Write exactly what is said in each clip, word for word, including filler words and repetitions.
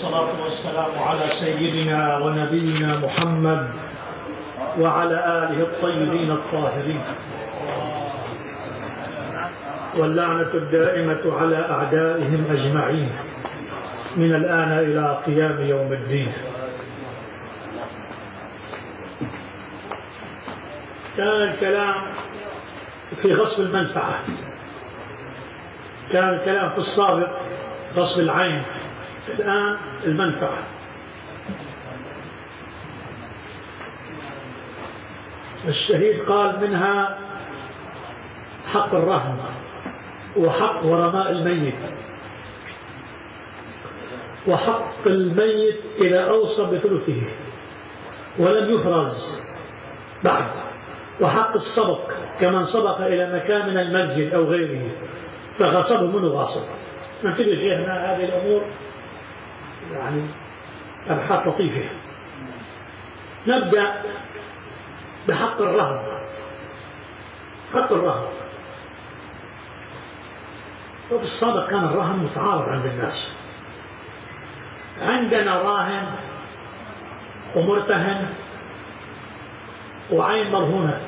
والصلاة والسلام على سيدنا ونبينا محمد وعلى آله الطيبين الطاهرين، واللعنة الدائمة على أعدائهم أجمعين من الآن إلى قيام يوم الدين. كان الكلام في غصب المنفعة، كان الكلام في السابق غصب العين، الآن المنفعة. الشهيد قال منها حق الرهن وحق غرماء الميت، وحق الميت إذا أوصى بثلثه ولم يفرز بعد، وحق السبق كمن سبق إلى مكان من المسجد أو غيره فغصبه منه غاصب. ننتبه شيخنا هذه الأمور يعني أبحاث لطيفة. نبدأ بحق الرهن. حق الرهن وفي السابق كان الرهن متعارض عند الناس. عندنا راهن ومرتهن وعين مرهونة.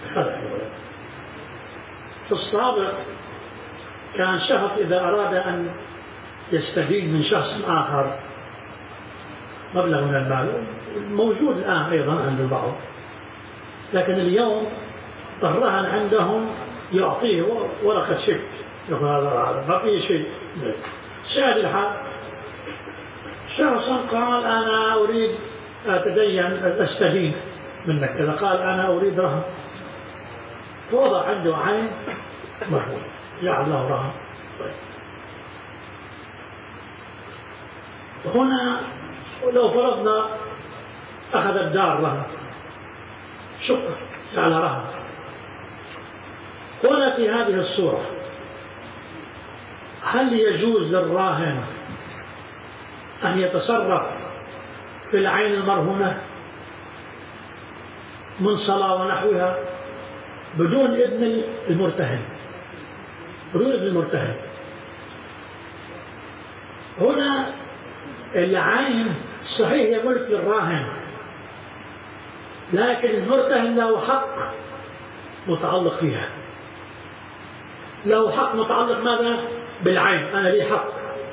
في السابق كان شخص إذا أراد أن يستدين من شخص آخر مبلغ من المال، موجود الآن أيضا عند البعض، لكن اليوم الرهن عندهم يعطيه ورقة شيك، يقول هذا ما فيه شيء. شاهد الحال شخص قال أنا أريد أتدين أستدين منك كذا، قال أنا أريد رهن، فوضع عنده عين مرهون جعل له رهن. هنا لو فرضنا أخذ الدار رهن، شقة جعل رهن، هنا في هذه الصورة هل يجوز للراهن أن يتصرف في العين المرهونة من صلاة ونحوها بدون إذن المرتهن؟ بدون إذن المرتهن. هنا العين صحيح هي ملك للراهن، لكن المرتهن له حق متعلق فيها، له حق متعلق ماذا؟ بالعين. أنا لي حق،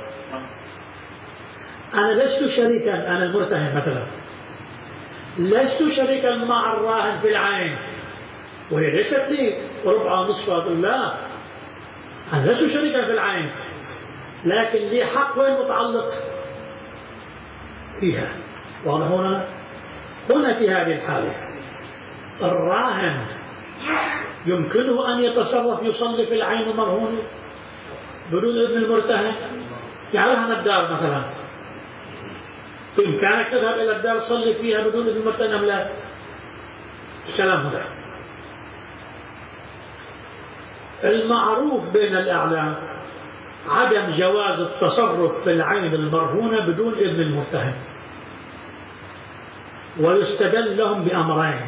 أنا لست شريكا، أنا المرتهن مثلا لست شريكا مع الراهن في العين، وهي ليست لي ربع نصف، لا أنا لست شريكا في العين، لكن لي حق وين متعلق فيها. واضح هنا؟ هنا في هذه الحالة الراهن يمكنه أن يتصرف يصلي في العين المرهونة بدون إذن المرتهن. يعني رهن الدار مثلا، بإمكانك تذهب إلى الدار تصلي فيها بدون إذن المرتهن أم لا؟ الكلام هنا. المعروف بين الأعلام عدم جواز التصرف في العين المرهونة بدون إذن المرتهن، ويستدل لهم بأمرين.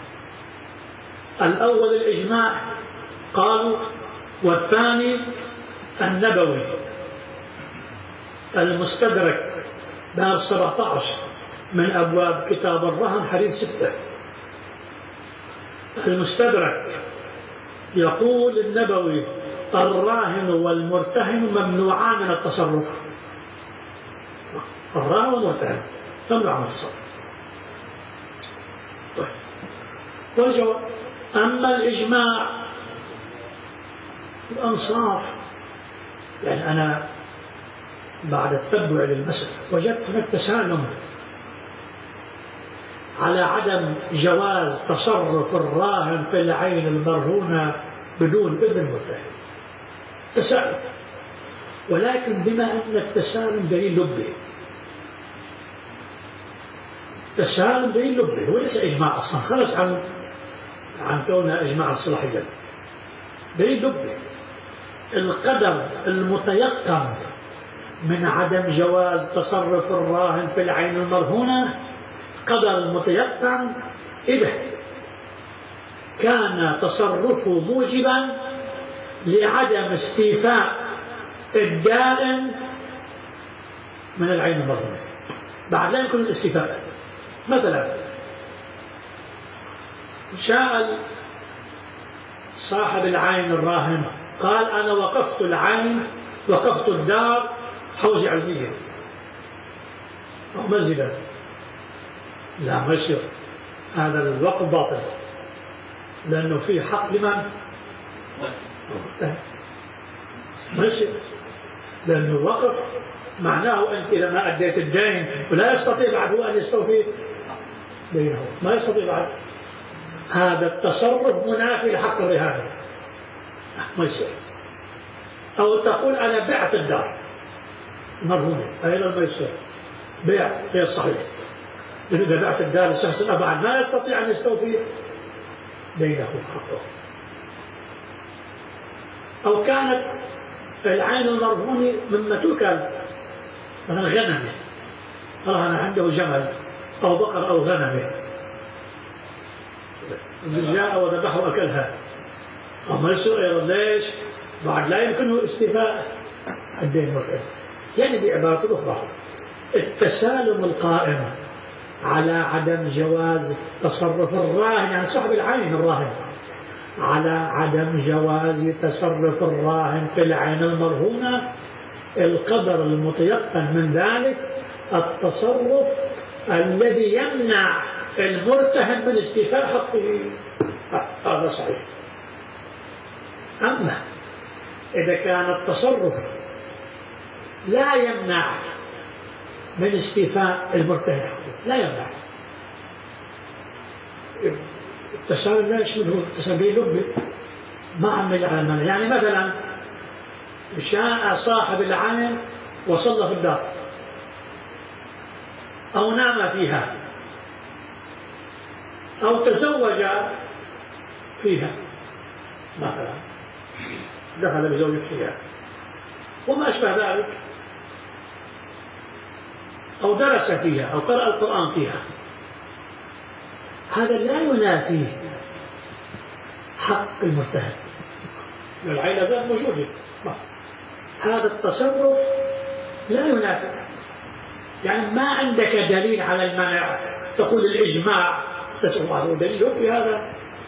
الأول الإجماع قالوا، والثاني النبوي المستدرك باب سبعة عشر من أبواب كتاب الرهن حديث ستة. المستدرك يقول النبوي الراهن والمرتهن ممنوعان من التصرف. الراهن والمرتهن ممنوعان من التصرف. طيب، والجواب أما الإجماع الأنصاف، يعني أنا بعد التتبع للمسألة وجدت هناك تسالم على عدم جواز تصرف الراهن في العين المرهونة بدون إذن المرتهن. تسالم، ولكن بما أن التسالم دليل لبه، تسالم دليل لبه وليس إجماع أصلا، خلص عن عن كونها إجماع الصلاحية. دليل لبه القدر المتيقن من عدم جواز تصرف الراهن في العين المرهونة، قدر المتيقن إذا كان تصرفه موجبا لعدم استيفاء الدائن من العين المرهونة، بعد لا يمكن الاستيفاء. مثلا جاء صاحب العين الراهن قال أنا وقفت العين، وقفت الدار حوزة علمية أو منزلا، لا ما يصير، هذا الوقف باطل، لأنه فيه حق لمن؟ ما يصير، لأنه الوقف معناه أنت لما أديت الدين ولا يستطيع بعد هو أن يستوفي بينه، ما يستطيع بعد، هذا التصرف منافي لحق الرهان، ما يصير. أو تقول أنا بعت الدار مرهونة، أيضا ما يصير، بيع غير صحيح، لأن إذا بعت الدار لشخص بعد ما يستطيع أن يستوفي بينه حقه. أو كانت العين المرهونة مما تؤكل، مثلا غنمه، رهن عنده جمل أو بقر أو غنمه، جاء وذبحه وأكلها، أما يصير أيضا ليش؟ بعد لا يمكنه استيفاء الدين مرتين. يعني بعبارة أخرى التسالم القائم على عدم جواز تصرف الراهن، يعني صاحب العين الراهن، على عدم جواز تصرف الراهن في العين المرهونة، القدر المتيقن من ذلك التصرف الذي يمنع المرتهن من استيفاء حقه، هذا صحيح. أما إذا كان التصرف لا يمنع من استيفاء المرتهن حقه، لا يمنع، التسالم لا يشمله التسالم لبه، ما عمل على المنع. يعني مثلا جاء صاحب العين وصلى في الدار أو نام فيها أو تزوج فيها، مثلا دخل بزوجة فيها وما أشبه ذلك، أو درس فيها أو قرأ القرآن فيها، هذا لا ينافي حق المرتهن، العين لا زالت موجودة، هذا التصرف لا ينافي. يعني ما عندك دليل على المنع تقول الإجماع تسمعه دليل في هذا،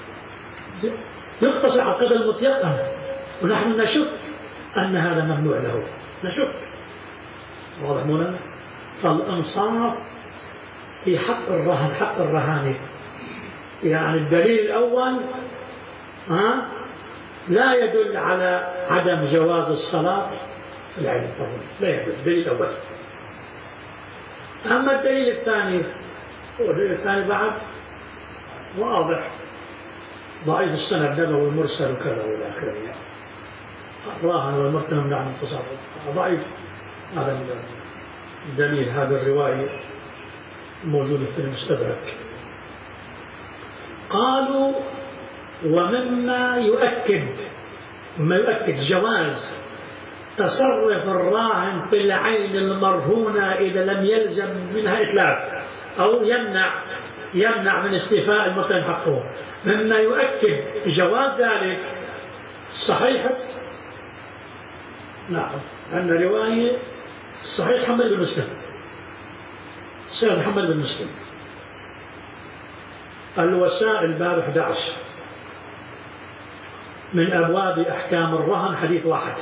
يقتصر على القدر المتيقن، ونحن نشك أن هذا ممنوع له، نشك، واضح مولانا؟ فالإنصاف في حق الرهن، حق الرهانة، يعني الدليل الأول ها لا يدل على عدم جواز الصلاة في العين المرهونة، لا يدل، الدليل الأول. أما الدليل الثاني، والدليل الثاني بعد واضح، ضعيف السند نبوي مرسل وكذا والى اخره، الراهن والمرتهن من عن التصرف ضعيف، هذا الدليل، هذا الرواية موجودة في المستدرك. قالوا ومما يؤكد مما يؤكد جواز تصرف الراهن في العين المرهونة إذا لم يلزم منها إتلاف أو يمنع يمنع من استيفاء المرتهن حقه، مما يؤكد جواز ذلك صحيحة، نعم، أن رواية صحيح محمد بن مسلم، صحيح محمد بن مسلم، الوسائل باب أحد عشر من أبواب أحكام الرهن، حديث واحد،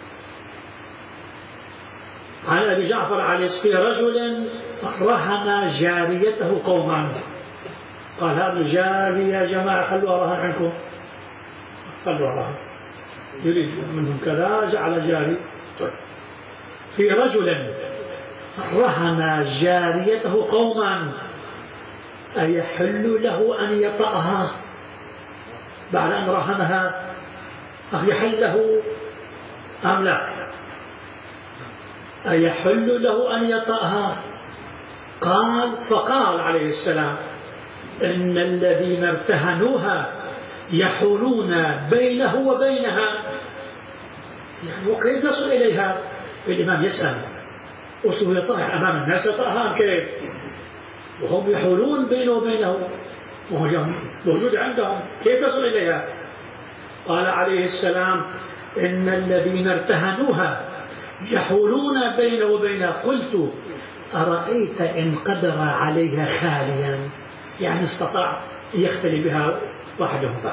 عن أبي جعفر عليه في رجل رهن جاريته قوما، قال هذا الجارية يا جماعة خلوها رهن عنكم، خلوها رهن، يريد منهم كذا، جعل جاري. في رجل رهن جاريته قوما أيحل له أن يطأها بعد أن رهنها، أيحل له أم لا؟ أيحل له أن يطأها؟ قال فقال عليه السلام إن الذين ارتهنوها يحولون بينه وبينها، يعني وكيف يصل إليها؟ الإمام يسأل، قلت له يطأها أمام الناس، يطأها كيف؟ وهم يحولون بينه وبينه وهو موجود عندهم، كيف يصل إليها؟ قال عليه السلام إن الذين ارتهنوها يحولون بين وبين. قلت أرأيت إن قدر عليها خاليا، يعني استطاع يختلي بها وحده بعد،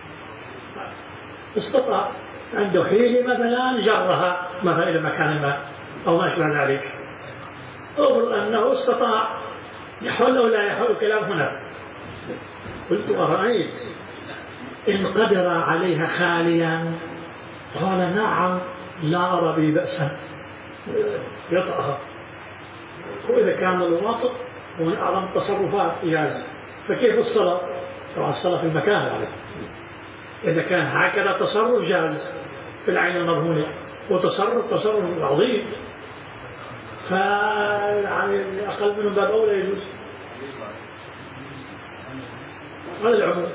استطاع عنده حيلة مثلا جرها مثلا إلى مكان ما أو ما شابه ذلك، أو أنه استطاع يحول أو لا يحول، كلام هنا. قلت أرأيت إن قدر عليها خاليا، قال نعم لا أرى بي بأسا يطأها. وإذا كان الواطئ ومن أعظم التصرفات إجازة، فكيف الصلاة؟ طبعا الصلاة في المكان يعني. إذا كان هكذا تصرف جاز في العين المرهونة، وتصرف تصرف عظيم، فيعني أقل منه باب أولى يجوز. هذا العموم.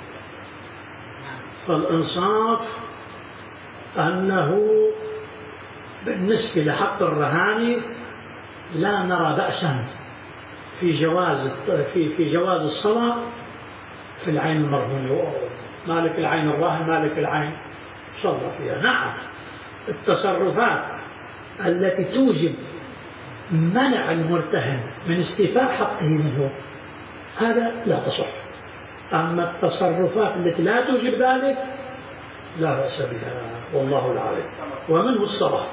فالإنصاف أنه بالنسبة لحق الرهان لا نرى بأسا في جواز في في جواز الصلاة في العين المرهونة. مالك العين الراهن مالك العين صلى فيها. نعم، التصرفات التي توجب منع المرتهن من استيفاء حقه منه هذا لا تصح. أما التصرفات التي لا توجب ذلك لا بأس بها، والله العالم. ومنه الصلاة.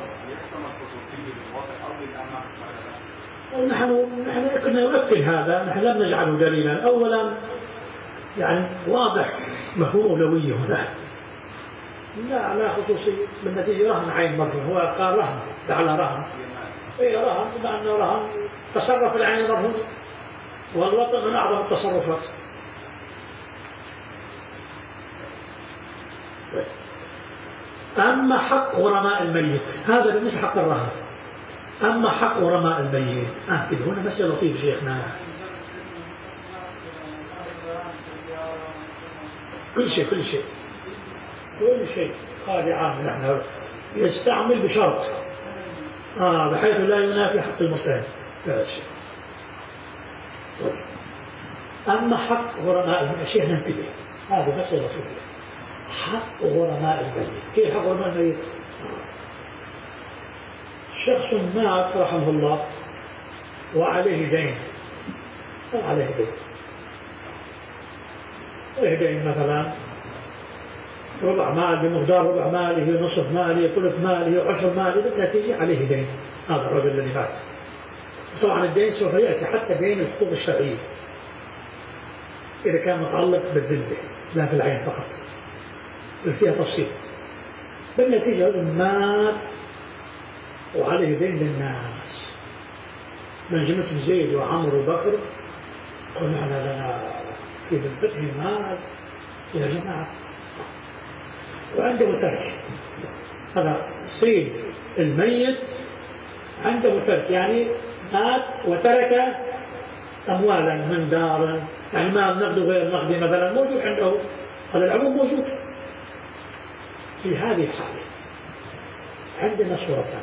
نحن نحن كنا نؤكد هذا، نحن لم نجعله دليلا. أولا يعني واضح مفهوم أولوية هنا، لا لا خصوصية، بالنتيجة رهن عين مرهون. هو قال رهن، تعالى رهن، إيه رهن، بما أنه رهن تصرف العين المرهون، والوطن من أعظم التصرفات. أما حق غرماء الميت هذا بالنسبة حق الرهن. أما حق غرماء الميت آه كده هنا مسألة لطيفة شيخنا. كل شيء كل شيء كل شيء هذا عام نحن يستعمل بشرط آه بحيث لا ينافي حق المرتهن. لا شيء. أما حق غرماء الميت شيخ ننتبه، هذا مسألة لطيفة. حق غرماء الميت، كيف حق غرماء الميت؟ شخص مات رحمه الله وعليه دين، عليه دين عليه دين مثلا ربع مال بمقدار ربع ماله، نصف ماله، ثلث ماله، عشر ماله، بالنتيجة عليه دين هذا الرجل الذي مات. طبعا الدين سوف يأتي حتى دين الحقوق الشرعية إذا كان متعلق بالذمة لا بالعين فقط، فيها تفصيل. بالنتيجة رجل مات وعليه دين للناس، من جملتهم زيد وعمر وبكر، قلنا نحن لنا في ذمتهم مال يا جماعة، وعنده ترك. هذا صيد الميت عنده ترك، يعني مات وترك أموالا من دار، يعني مال نقد غير نقدي مثلا موجود عنده، هذا العموم موجود. في هذه الحالة عندنا صورتان،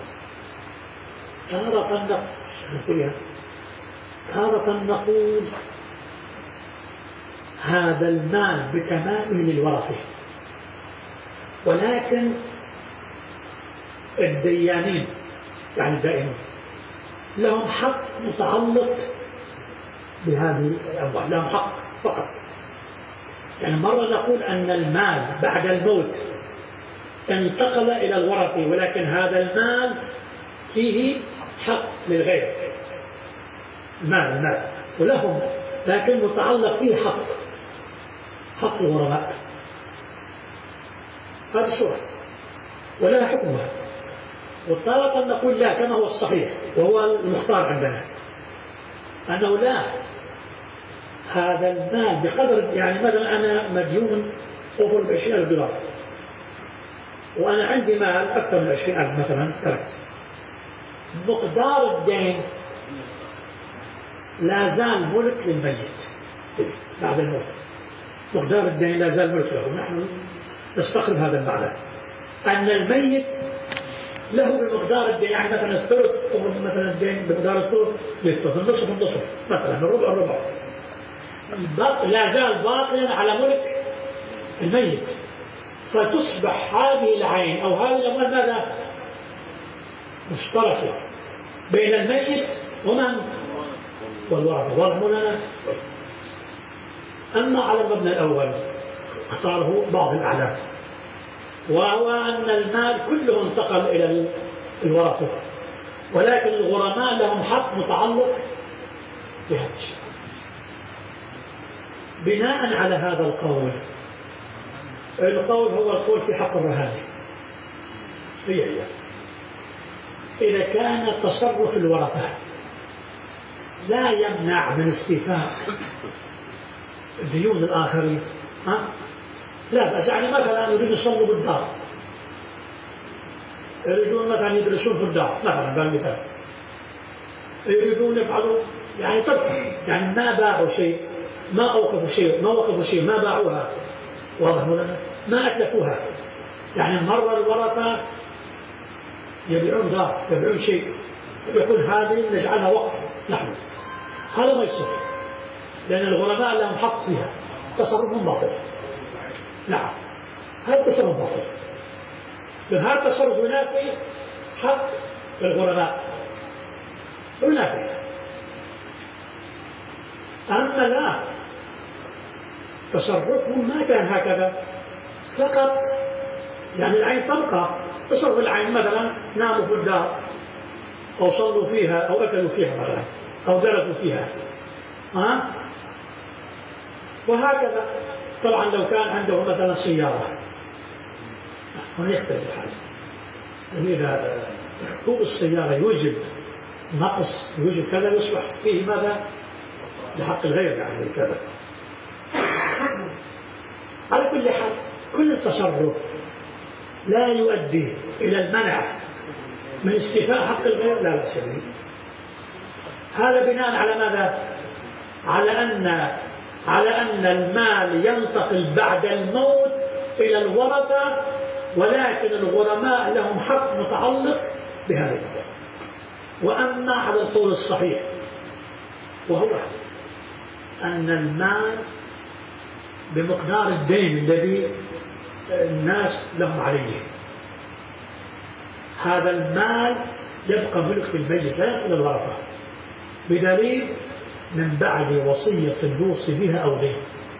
تارة نقول تارة نقول هذا المال بتمامه للورثة، ولكن الديانين يعني الدائمون لهم حق متعلق بهذه الأموال، لهم حق فقط. يعني مرة نقول أن المال بعد الموت انتقل إلى الورثة، ولكن هذا المال فيه حق للغير، المال المال ولهم، لكن متعلق فيه حق حق الغرماء. هذه صورة ولا حكمها. وطارة نقول لا، كما هو الصحيح وهو المختار عندنا، أنه لا، هذا المال بقدر، يعني مثلا أنا مديون أوفر بعشرين ألف دولار وأنا عندي مال أكثر من عشرين ألف مثلا تركت، مقدار الدين لا زال ملك للميت بعد الموت، مقدار الدين لا زال ملك له. نحن نستقرب هذا المعنى أن الميت له بمقدار الدين، يعني مثلا الثلث مثلا الدين بمقدار الثلث للثلث، النصف النصف مثلا، الربع الربع، لا زال باقيا على ملك الميت. فتصبح هذه العين أو هذه الأموال ماذا؟ مشتركة بين الميت ومن والورثة. واضح مولانا؟ أما على المبنى الأول اختاره بعض الأعلام، وهو أن المال كله انتقل إلى الورثة، ولكن الغرماء لهم حق متعلق بهذا الشيء. بناء على هذا القول، القول هو القول في حق الرهانة، هي هي إذا كان تصرف الورثة لا يمنع من استيفاء ديون الآخرين، ها؟ لا بس يعني مثلا يريدون يصلوا بالدار، يريدون مثلا يدرسون في الدار مثلا بالمثال، يريدون يفعلوا يعني تركوا، يعني ما باعوا شيء، ما أوقفوا شيء، ما وقفوا شيء، ما باعوها، واضح مولانا؟ ما أتلفوها. يعني مرة الورثة يبيعون دار، يبيعون شيء، يقول هذه نجعلها وقف نحن، هذا ما يصير، لأن الغرماء لهم حق فيها، تصرفهم باطل. نعم، هذا التصرف باطل، لأن هذا التصرف ينافي حق الغرماء، ينافي. أما لا، تصرفهم ما كان هكذا فقط، يعني العين تبقى، تصرف العين مثلا ناموا في الدار أو صلوا فيها أو أكلوا فيها مثلا أو درسوا فيها، ها؟ وهكذا. طبعا لو كان عنده مثلا سيارة هنا يختلف الحال، يعني إذا ركوب السيارة يوجب نقص، يوجب كذا، يصبح فيه ماذا؟ لحق الغير، يعني كذا. على كل حال كل التصرف لا يؤدي إلى المنع من استيفاء حق الغير لا بأس به. هذا بناء على ماذا؟ على أن على أن المال ينتقل بعد الموت إلى الورثة، ولكن الغرماء لهم حق متعلق بهذا المال. وأما على القول الصحيح وهو أن المال بمقدار الدين الذي الناس لهم عليه، هذا المال يبقى ملك الميت لا يدخل الورثة، بدليل من بعد وصية يوصي بها أو دين.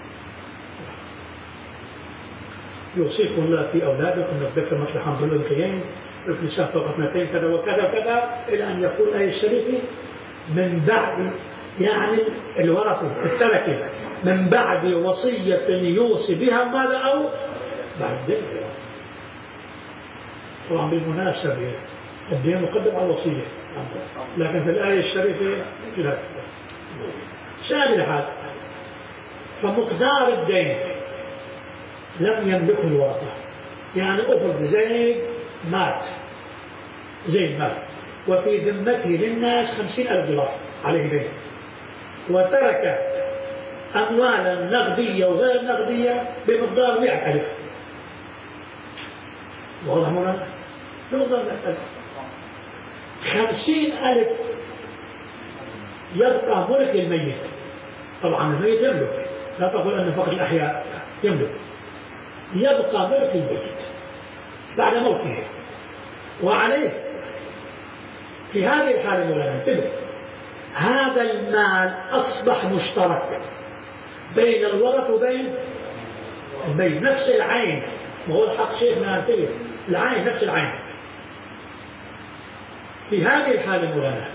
يوصيكم الله في أولادكم الذكر مثل حظ الأنثيين، النساء فوق اثنتين كذا وكذا وكذا، إلى أن يقول أي الشريك من بعد، يعني الورثة التركة من بعد وصية يوصي بها ماذا أو بعد دين. طبعا بالمناسبة الدين مقدم على الوصية، لكن في الآية الشريفة لا. شاهد الحال، فمقدار الدين لم يملكه الورثة. يعني أفرض زيد مات، زيد مات وفي ذمته للناس خمسين ألف دولار عليه دين، وترك أموالا نقدية وغير نقدية بمقدار مئة ألف. واضح مولانا؟ بمقدار مئة ألف. خمسين ألف يبقى ملك للميت. طبعا الميت يملك، لا تقول أن فقط الأحياء يملك، يبقى ملك الميت بعد موته. وعليه في هذه الحالة مولانا انتبه، هذا المال أصبح مشترك بين الورث وبين الميت، نفس العين. وهو الحق شيخنا انتبه، العين نفس العين. في هذه الحالة مولانا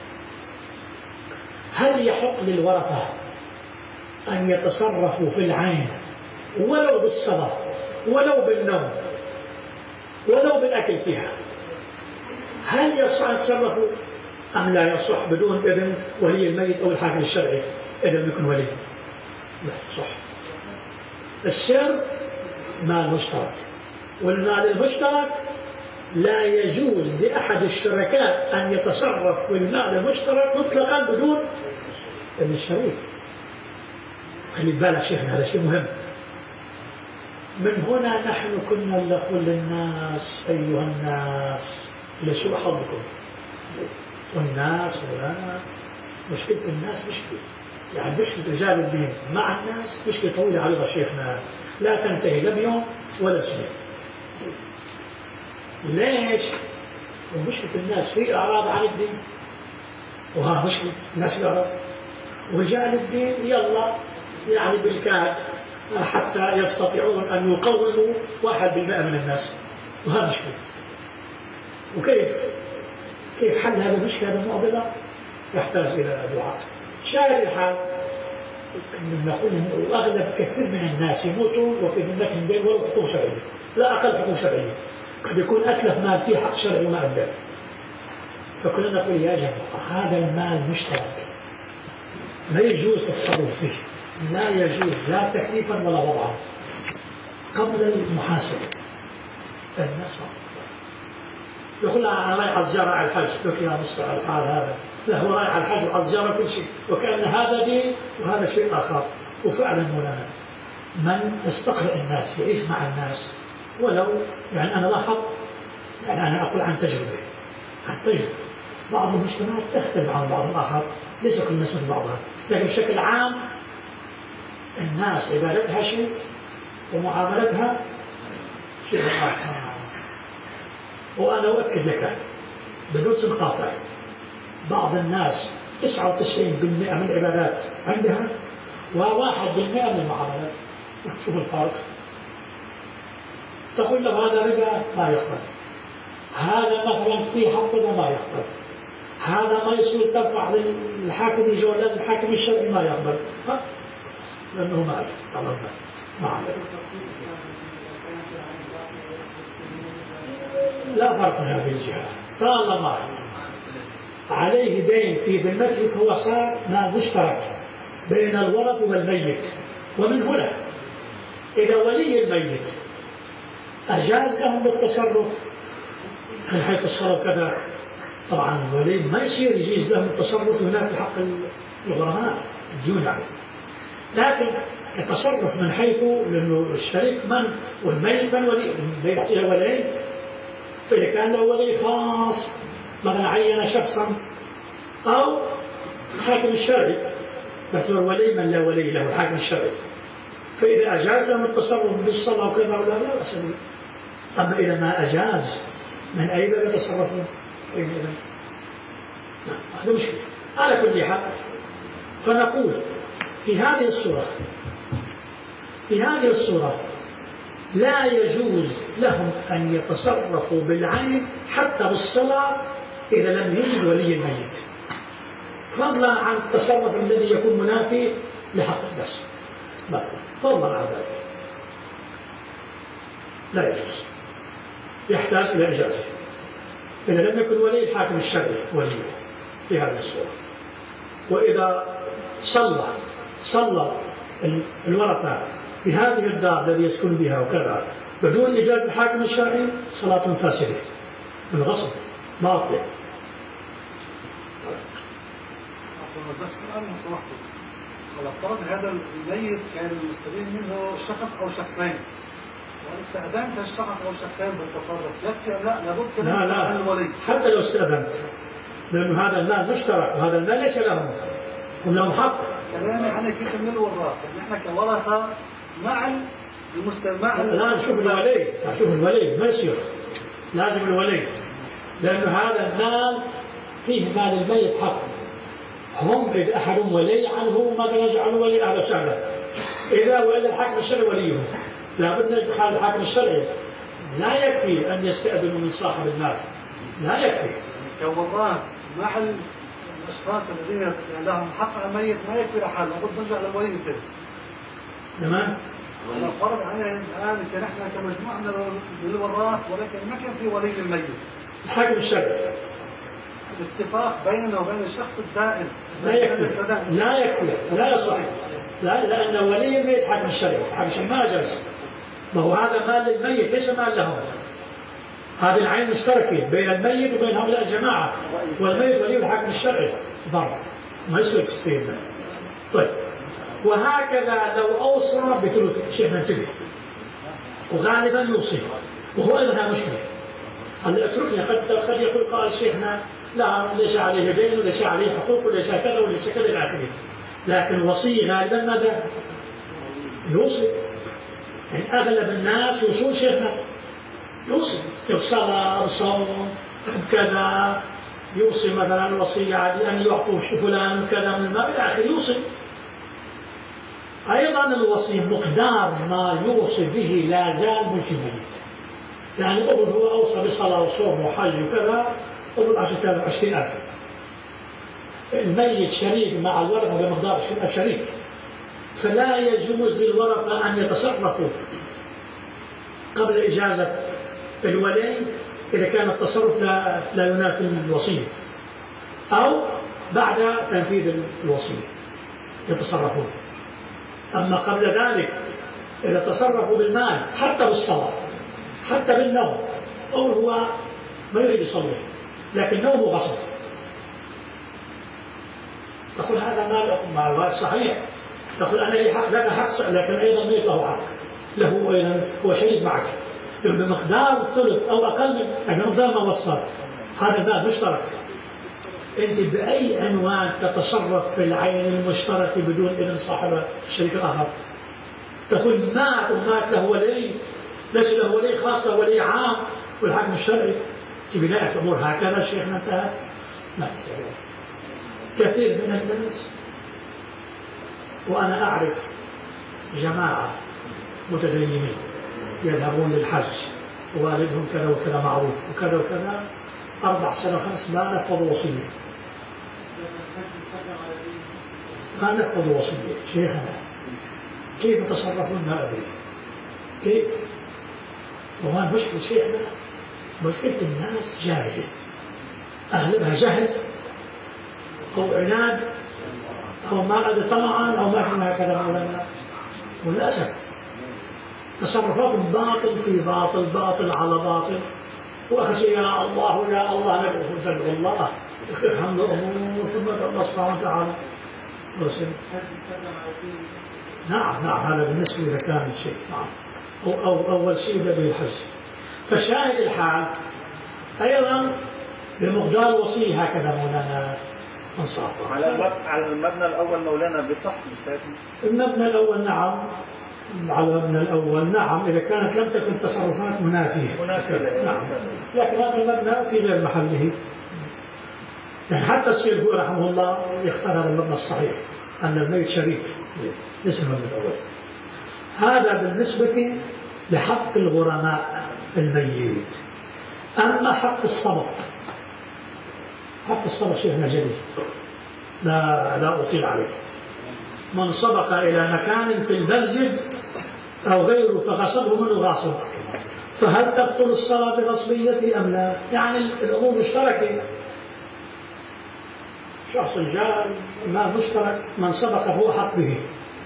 هل يحق للورثة أن يتصرفوا في العين ولو بالصلاة ولو بالنوم ولو بالأكل فيها؟ هل يصح يتصرفوا أم لا يصح بدون إذن ولي الميت أو الحاكم الشرعي إذا لم يكن ولي؟ لا صح. السر مال مشترك، والمال المشترك لا يجوز لأحد الشركاء أن يتصرف في المال المشترك مطلقا بدون إذن الشريك. خلي بالك شيخنا، هذا شيء مهم. من هنا نحن كنا نقول للناس أيها الناس لسوء حظكم، والناس مولانا مشكلة الناس مشكلة، يعني مشكلة رجال الدين مع الناس مشكلة طويلة عريضة شيخنا لا تنتهي لا بيوم ولا سنة. ليش؟ ومشكلة الناس في إعراض عن الدين، وها مشكلة الناس في إعراض، ورجال الدين يلا يعني بالكاد حتى يستطيعون أن يقوموا واحد بالمئة من الناس، وها مشكلة. وكيف كيف حل هذه المشكلة المعضلة؟ يحتاج إلى دعاء. شاهد الحال نقول أغلب كثير من الناس يموتوا وفي ذمتهم دين ولو حقوق شرعية، لا أقل حقوق شرعية، قد يكون أتلف مال فيه حق شرعي وما أدى. فكنا نقول يا جماعة هذا المال مشترك، لا يجوز التصرف فيه، لا يجوز لا تكليفا ولا وضعا قبل المحاسبة. الناس يقول أنا رايح الزيارة على الحج، يقول يا مستر الحال هذا، لا هو رايح على الحج وعلى الزيارة كل شيء، وكأن هذا دين وهذا شيء آخر. وفعلا مولانا من يستقرئ الناس يعيش مع الناس، ولو يعني أنا لاحظ، يعني أنا أقول عن تجربة عن تجربة بعض المجتمعات تختلف عن بعض الآخر، ليس كل الناس مثل بعضها، لكن بشكل عام الناس عبادتها شيء ومعاملتها شيء آخر. وأنا أؤكد لك بدون قاطع بعض الناس تسعة وتسعين بالمئة من العبادات عندها وواحد بالمئة من المعاملات. شوف الفرق. تقول له هذا ربا ما يقبل، هذا مثلا في حق ما يقبل، هذا ما يصير ترفع للحاكم الجوال لازم الحاكم الشرعي ما يقبل، ها؟ لأنه مال طبعا ما عمل. لا فرق من هذه الجهة، طالما عليه دين في ذمته فهو صار مال مشترك بين الورث والميت. ومن هنا إذا ولي الميت أجاز لهم التصرف من حيث الصرف كذا، طبعا الولي ما يصير يجيز لهم التصرف هنا في حق الغرماء الديون عليه، لكن التصرف من حيث لأنه الشريك من والميت من ولي، الميت فيها ولي، فإذا كان له ولي خاص مثلا عين شخصا أو الحاكم الشرعي، مثل ولي من لا ولي له الحاكم الشرعي، فإذا أجاز لهم التصرف بالصلاة وكذا ولا لا بأس به. أما إذا ما أجاز من أي باب يتصرفون؟ هذا مشكلة. على كل حال فنقول في هذه الصورة في هذه الصورة لا يجوز لهم أن يتصرفوا بالعين حتى بالصلاة إذا لم يوجد ولي الميت، فضلا عن التصرف الذي يكون منافي لحق الناس، فضلا عن ذلك لا يجوز، يحتاج إلى إجازة إذا لم يكن ولي الحاكم الشرعي وليه في هذه الصورة. وإذا صلى صلى الورثة بهذه الدار الذي يسكن بها وكذا بدون إجازة الحاكم الشرعي صلاة فاسدة من غصب باطل. بس سؤال من سمحتك، لو افترض هذا الميت كان المستفيد منه شخص أو شخصين، واستأذنت الشخص أو الشخصين بالتصرف يكفي أم لا؟ لابد لا لا الولي حتى لو استأذنت، لأنه هذا المال مشترك وهذا المال ليس لهم، هم لهم حق. كلامي عنك كيف من الوراث، نحن كورثة مع المستمع. لا نشوف الولي، نشوف الولي ما يصير، لازم الولي، لأنه هذا المال فيه مال الميت حق. هم إذا أحدهم ولي عنه ماذا يجعلوا ولي أهل سهلا، إذا وإلا الحاكم الشرعي وليه، لابد من إدخال الحاكم الشرعي. لا يكفي أن يستأذنوا من صاحب المال، لا يكفي. كوراث مع الأشخاص الذين لهم حق الميت ما يكفي لحال، لابد نرجع للولي يصير. تمام. أنا فرض عنها الآن كنحن كمجموعة من الوراث ولكن ما كان في ولي للميت. الحاكم الشرعي. الاتفاق بيننا وبين الشخص الدائم. لا يكفي. لا يكفي. لا يصح. لا لأن ولي الميت حاكم الشرعي، حاكم الشرعي ما جاز. ما هو هذا مال للميت ليس مال لهم. هذه العين مشتركة بين الميت وبين هؤلاء الجماعة، والميت ولي الحاكم الشرعي ضرب ما يصير تسليم. طيب وهكذا لو أوصى بثلث شيء منتبه وغالبا يوصي، وهو أيضا مشكلة. هل اتركني قد قد يقول قال شيخنا لا ليس عليه دين وليس عليه حقوق وليس كذا وليس كذا إلى آخره، لكن وصي غالبا ماذا؟ يوصي. يعني أغلب الناس يوصون شيخنا، يوصي بالصلاة بالصوم كذا، يوصي مثلا وصية على أن يعطوا فلان كذا من المال إلى آخره، يوصي. أيضا الوصي مقدار ما يوصي به لا زال ملك الميت. يعني أبد هو أوصى بصلاة وصوم وحج وكذا، أبد عشرة عشرين ألف. الميت شريك مع الورثة بمقدار عشرين ألف شريك، فلا يجوز للورثة أن يتصرفوا قبل إجازة الولي إذا كان التصرف لا, لا ينافي الوصية، أو بعد تنفيذ الوصية يتصرفون. أما قبل ذلك إذا تصرفوا بالمال حتى بالصلاة حتى بالنوم، أو هو ما يريد يصلي لكن نومه غصب، تقول هذا مال مع الوالد صحيح، تقول أنا لي حق لك حق، لكن أيضا ميت له حق، له أيضا هو شريك معك بمقدار الثلث أو أقل من يعني بمقدار ما وصل. هذا المال مشترك، أنت بأي عنوان تتصرف في العين المشترك بدون إذن صاحب الشريك الآخر؟ تقول مات ومات له ولي، ليس له ولي خاص، له ولي عام والحكم الشرعي. في بناء الأمور هكذا شيخنا انتهى؟ لا تسأل. كثير من الناس، وأنا أعرف جماعة متدينين يذهبون للحج ووالدهم كذا وكذا معروف وكذا وكذا، أربع سنة وخمس ما نفذوا وصية، ما نفذوا وصية. شيخنا كيف يتصرفون ما أدري كيف. وما مشكلة شيخنا، مشكلة الناس جاهلة، أغلبها جهل أو عناد أو ما أدري طمعا أو ما شبه هكذا مولانا. وللأسف تصرفاتهم باطل في باطل، باطل على باطل. وأخشى يا الله يا الله ندعو تدعو الله الحمد لله ثم الله سبحانه وتعالى. نعم نعم هذا بالنسبة إذا كان شيء نعم أو, أو أول شيء به الحج. فالشاهد الحال أيضا بمقدار وصية هكذا مولانا انصاف. على على المبنى الأول مولانا بصح المبنى الأول نعم، على المبنى الأول نعم إذا كانت لم تكن تصرفات منافية منافية نعم، لكن هذا المبنى في غير محله. يعني حتى السيد هو رحمه الله يختار هذا المبنى الصحيح أن الميت شريك ليس المبنى الأول. هذا بالنسبة لحق الغرماء الميت. أما حق الصبر، حق الصبر شيخنا جليل لا لا أطيل عليك. من سبق إلى مكان في المسجد أو غيره فغصبه منه غاصب، فهل تبطل الصلاة بغصبيته أم لا؟ يعني الأمور مشتركة، شخص جاء ما مشترك، من سبق هو حق به.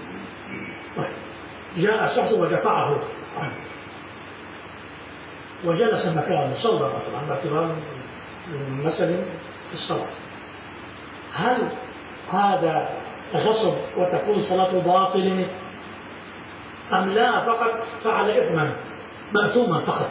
جاء شخص ودفعه عنه وجلس مكانه صلى مثلا باعتبار مثلا في الصلاة، هل هذا غصب وتكون صلاته باطلة أم لا؟ فقط فعل إثما مأثوما فقط.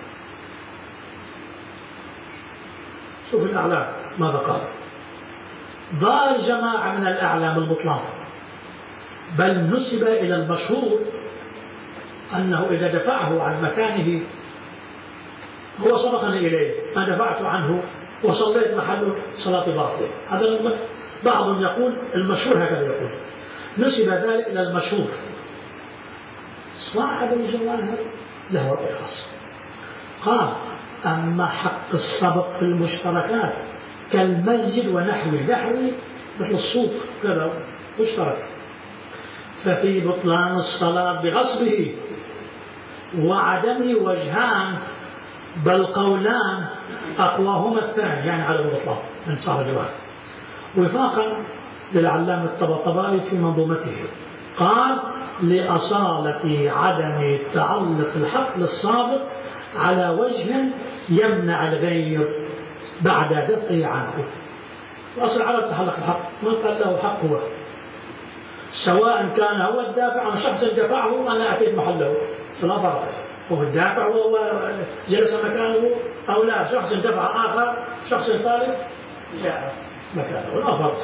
شوف الأعلام ماذا قال. ضار جماعة من الأعلام البطلان، بل نسب إلى المشهور أنه إذا دفعه عن مكانه هو سبقني إليه ما دفعت عنه وصليت محله صلاة باطلة. هذا بعضهم يقول، المشهور هكذا يقول، نسب ذلك إلى المشهور. صاحب الجواهر له رأي خاص، قال أما حق السبق في المشتركات كالمسجد ونحوه، نحوه مثل السوق كذا مشترك، ففي بطلان الصلاة بغصبه وعدمه وجهان، بل قولان أقواهما الثاني يعني على البطلان من صاحب الجواهر، وفاقا للعلامة الطباطبائي في منظومته. قال لأصالة عدم تعلق الحق للسابق على وجه يمنع الغير بعد دفعه عنه. وأصل على تعلق الحق من قال له حق هو، سواء كان هو الدافع عن شخص دفعه أنا أتيت محله فلا فرق، هو الدافع وهو جلس مكانه أو لا، شخص دفع آخر شخص ثالث جاء مكانه لا فرق.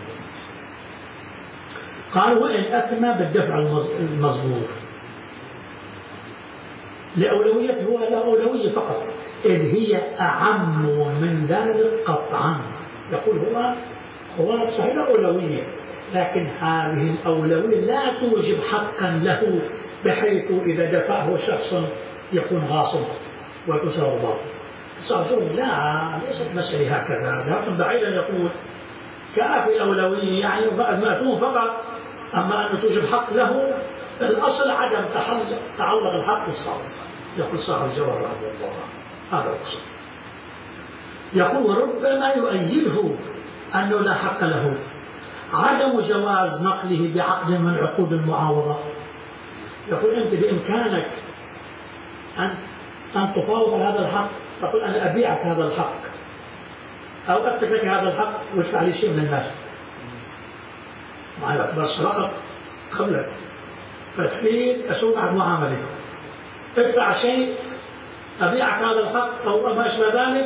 قال وإن أثنى بالدفع المزبور لأولويته، هو له أولوية فقط إذ هي أعم من ذلك قطعا. يقول هو هو صحيح أولوية، لكن هذه الأولوية لا توجب حقا له بحيث إذا دفعه شخص يكون غاصب ويكسر باطل. صار لا، ليست مسألة هكذا. لكن بعيدا يقول كافي الأولوية يعني مأثوم فقط، أما أن توجب حق له الأصل عدم تعلق الحق بالصالح. يقول صاحب الجواب رحمه الله هذا الأصل. يقول وربما يؤيده أنه لا حق له عدم جواز نقله بعقد من عقود المعاوضة. يقول أنت بإمكانك أن أن تفاوض هذا الحق، تقول أنا أبيعك هذا الحق أو أترك لك هذا الحق وادفع لي شيء من الناس. معي بس سرقت قبلك فتفيد أسوء معك معاملة، ادفع شيء أبيعك هذا الحق أو ما أشبه ذلك.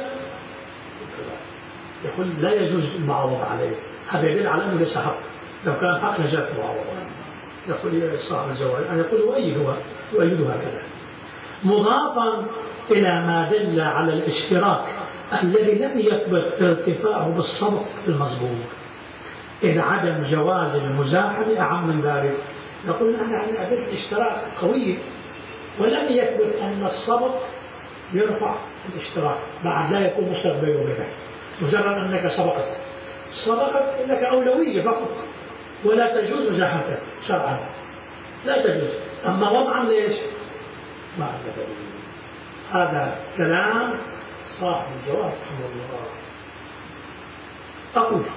يقول لا يجوز المعاوضة عليه. هذا يدل على أنه ليس حق. لو كان حق لجاز المعاوضة. يقول صاحب الجواب أن يقول يؤيدها يؤيدها هكذا، مضافا إلى ما دل على الاشتراك الذي لم يثبت ارتفاعه بالسبق في المسبوق، إذ عدم جواز المزاحمة أعم من ذلك. يقول أن أدلة الاشتراك قوية ولم يثبت أن السبق يرفع الاشتراك، بعد لا يكون مشترك بينه وبينك. مجرد أنك سبقت سبقت لك أولوية فقط ولا تجوز مزاحمتك شرعا، لا تجوز. أما وضعا ليش؟ ما عندك. هذا كلام صاحب الجواب رحمه الله. أقول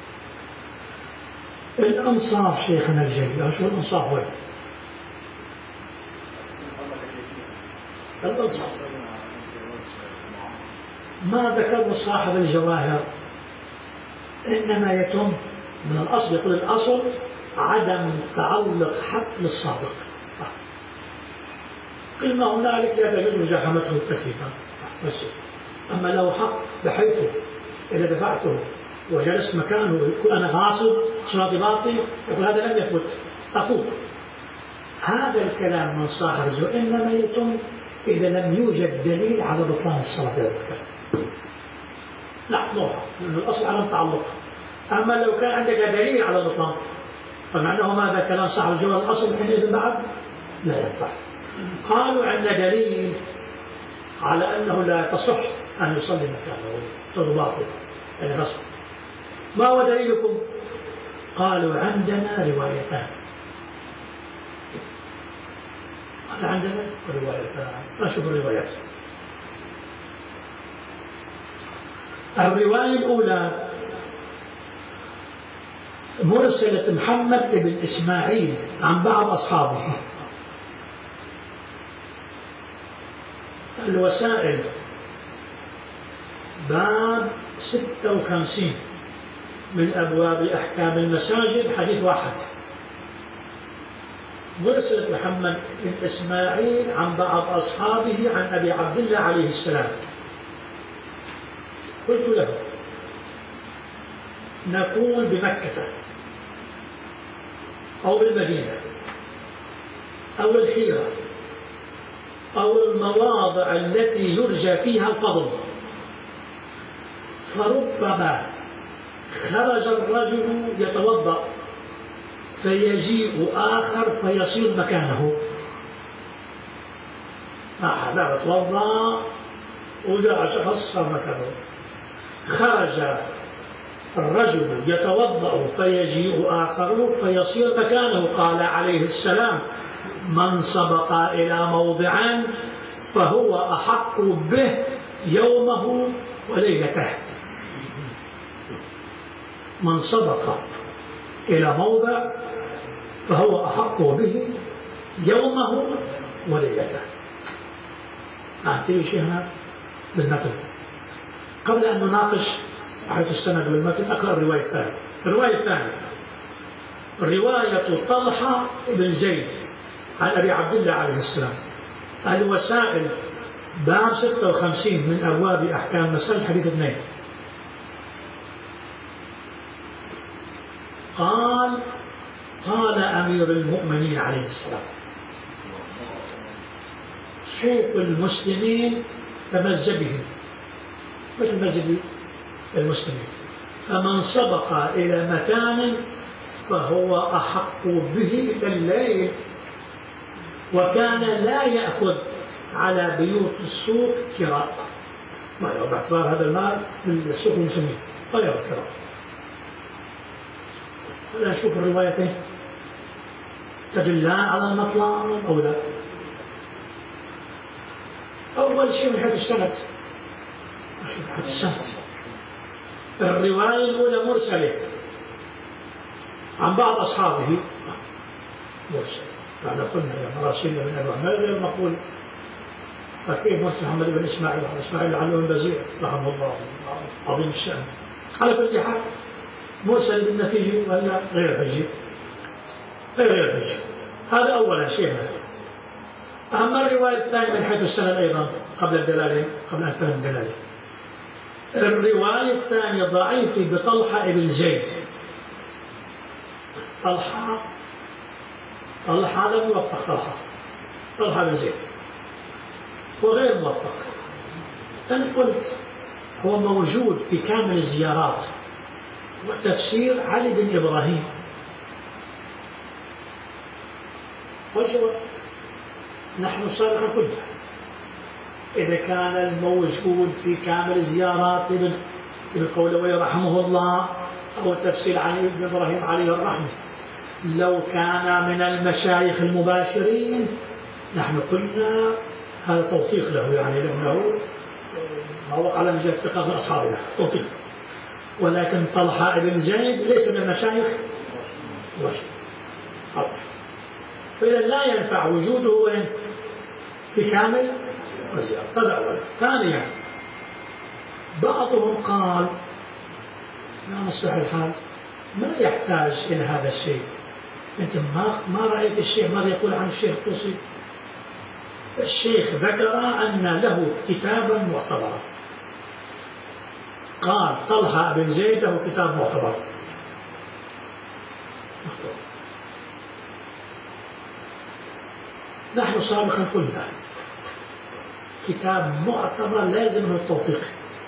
الأنصاف شيخنا الجليل، شو الأنصاف وين؟ الأنصاف ما ذكر صاحب الجواهر، إنما يتم من الأصل. يقول الأصل عدم تعلق حق للسابق، كل ما هنالك لا تجوز مزاحمته تكليفا بس. أما له حق بحيث إذا دفعته وجلس مكانه يقول أنا غاصب صراط باطل، يقول هذا لم يثبت. أقول هذا الكلام من صاحب الجواهر إنما يتم إذا لم يوجد دليل على بطلان الصلاة هذا الكلام. لا نوع لأن الأصل على التعلق. أما لو كان عندك دليل على البطلان فمعناه ماذا كلام صاحب الجواب الأصل حينئذ بعد لا ينفع. قالوا عندنا دليل على أنه لا تصح أن يصلي مكانه صلاة باطل يعني غصب. ما هو دليلكم؟ قالوا عندنا روايتان. قال عندنا روايتان. نشوف الروايات. الرواية الأولى مرسلة محمد بن إسماعيل عن بعض أصحابه. الوسائل باب ستة وخمسين من أبواب أحكام المساجد حديث واحد. مرسلة محمد بن إسماعيل عن بعض أصحابه عن أبي عبد الله عليه السلام. قلت له نكون بمكة أو بالمدينة أو الحيرة أو المواضع التي يرجى فيها الفضل، فربما خرج الرجل يتوضأ فيجيء آخر فيصير مكانه. هذا يتوضأ وجاء شخص صار مكانه. خرج الرجل يتوضأ فيجيء آخر فيصير مكانه. قال عليه السلام من سبق إلى موضع فهو أحق به يومه وليلته. من سبق إلى موضع فهو أحق به يومه وليلته. أعطيه شيء هنا بالمثل قبل أن نناقش حيث استند بالمتن. أقرأ الرواية الثانية. الرواية الثانية رواية طلحة بن زيد عن أبي عبد الله عليه السلام. الوسائل باب ستة وخمسين من أبواب أحكام المساجد حديث اثنين. قال قال أمير المؤمنين عليه السلام سوق المسلمين تمزج به مثل مزج المسلمين. فمن سبق إلى مكان فهو أحق به إلى الليل، وكان لا يأخذ على بيوت السوق كراء، ما يرى باعتبار هذا المال من السوق المسلمين ما يرى كراء. هلا نشوف الروايتين تدلان على المطلب أو لا. أول شيء من حيث السند، أشوف حيث السند الرواية الأولى مرسلة عن بعض أصحابه، مرسل يعني قلنا يا مراسيل من أبي عمر غير مقول. فكيف مرسل محمد بن إسماعيل عن إسماعيل عن ابن بزير رحمه الله عظيم الشأن. على كل حال مرسل بالنتيجة وهي غير حجة غير حجة. هذا أولا شيء. أما الرواية الثانية من حيث السند أيضا قبل الدلالة قبل أن تفهم الدلالة، الرواية الثانية ضعيفة بطلحة ابن زيد. طلحة طلحة لم يوفق طلحة طلحة بن زيد وغير موفق. أنا قلت هو موجود في كامل الزيارات وتفسير علي بن إبراهيم. والجواب نحن سابقا قلنا إذا كان الموجود في كامل الزيارات ابن قولوي رحمه الله أو تفسير علي بن إبراهيم عليه الرحمة لو كان من المشايخ المباشرين نحن قلنا هذا توثيق له، يعني لأنه ما وقع لنا جاء اتقاء من أصحابنا توثيق. ولكن طلحة ابن زيد ليس من المشايخ مباشرين، فإذا لا ينفع وجوده وين في كامل الزيارة. هذا أولا. ثانيا بعضهم قال لا نصلح الحال ما يحتاج إلى هذا الشيء. أنت ما ما رأيت الشيخ ماذا يقول عن الشيخ الطوسي؟ الشيخ ذكر أن له كتابا معتبرا، قال طلحة بن زيد له كتاب معتبر. نحن سابقا قلنا كتاب معتبر لازم من التوثيق.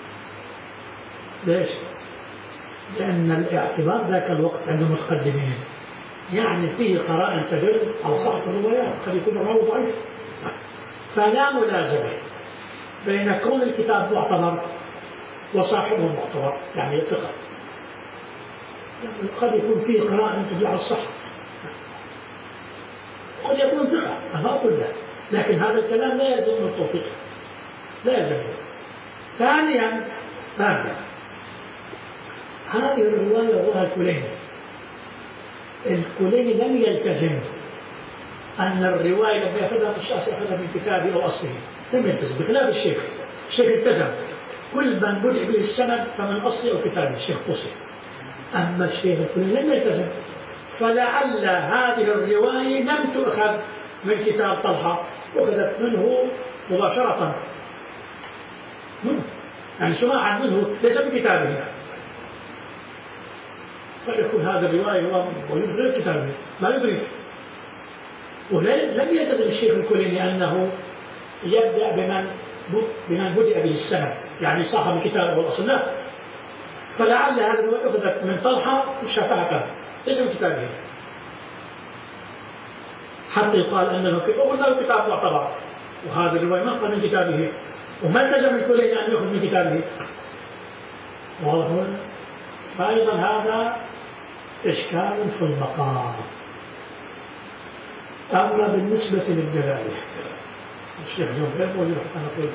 ليش؟ لأن الاعتبار ذاك الوقت عند المتقدمين يعني فيه قرائن تدل على صحة الروايات، قد يكون الراوي ضعيف، فلا ملازمة بين كون الكتاب معتبر وصاحبه معتبر يعني ثقة. قد يكون فيه قرائن تدل على الصحة، قد يكون ثقة، أنا أقول لا، لكن هذا الكلام لا يلزم من التوثيق، لا يلزم. ثانيا ثانيا هذه الرواية رواه الكليني. الكليني لم يلتزم أن الرواية لما يأخذها الشخص يأخذها من كتابه أو أصله، لم يلتزم بخلاف الشيخ. الشيخ التزم كل من بدأ به السند فمن أصله أو كتابه الشيخ قصي. أما الشيخ الكليني لم يلتزم، فلعل هذه الرواية لم تؤخذ من كتاب طلحة، أخذت منه مباشرة منه، يعني سماعا منه ليس بكتابه. قد يكون هذا الرواية هو موجود في غير كتابه ما يدرك. ولم يلتزم الشيخ الكليني أنه يبدأ بمن بمن بدأ به السند يعني صاحب الكتاب والأصل، لا، فلعل هذه الرواية أخذت من طلحة وشافها ليس من كتابه، حتى يقال أنه أخذ له كتاب معتبر وهذه الرواية ما أخذ من كتابه، وما التزم الكليني أن يأخذ من كتابه. واضح؟ فأيضا هذا إشكال في المقام. أما بالنسبة للدلالة الشيخ جون غير موجود أنا أقول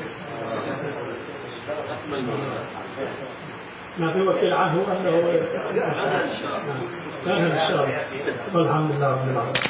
ما في وكيل عنه أنه هذا الشارع والحمد لله رب العالمين.